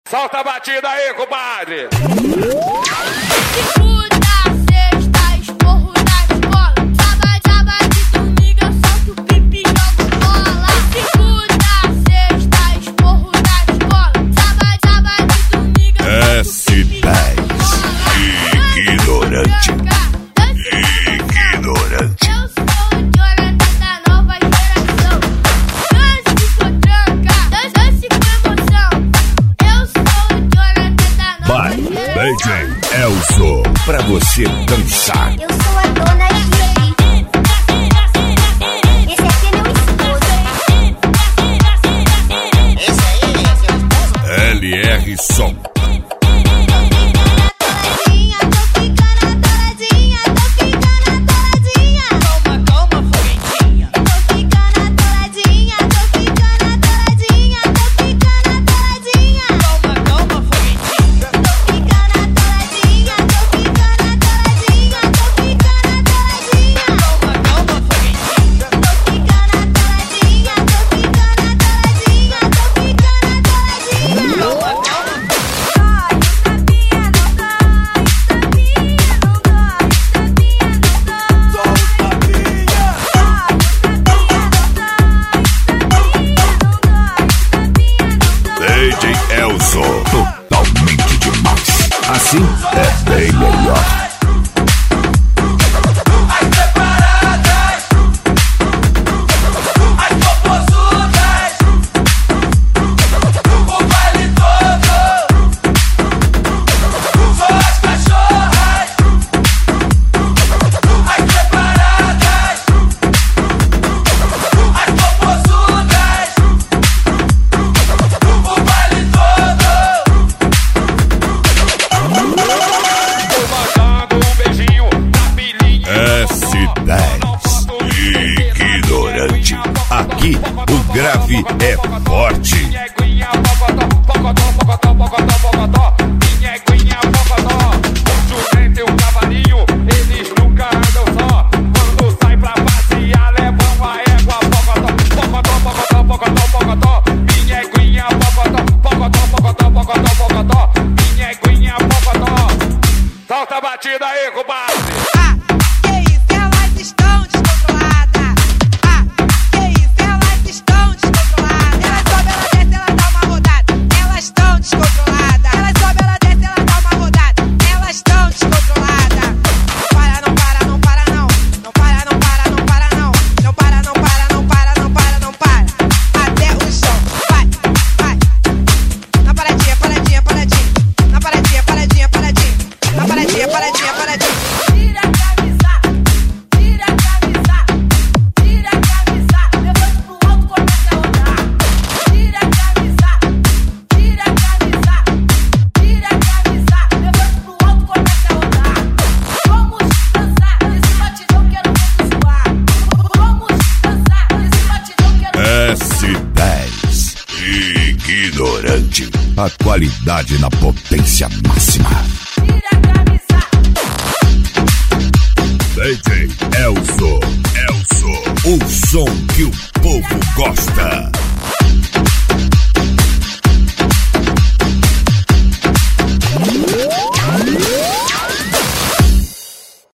Solta a batida aí, compadre. Ignorante. Ignorante. Eu sou o Jonathan da nova geração. Dance com tranca, dance com emoção. Eu sou o Jonathan da nova Vai, geração. DJ Elzo, pra você dançar. Eu sou a dona Gigi. Esse aqui é meu esposo. Esse aí é seu esposo? LR Som. DJ Elzo, totalmente demais. Assim é bem melhor. Ignorante. Aqui o grave é forte. Jumento e um cavalinho, eles nunca andam só. Quando sai pra passear, levam a égua. Pocotó, pocotó, pocotó, pocotó. Minha eguinha, pocotó, pocotó, pocotó, pocotó, pocotó. Minha eguinha, pocotó. Solta a batida aí, compadre. Ignorante. A qualidade na potência máxima. DJ Elzo. Elzo, o som que o povo gosta.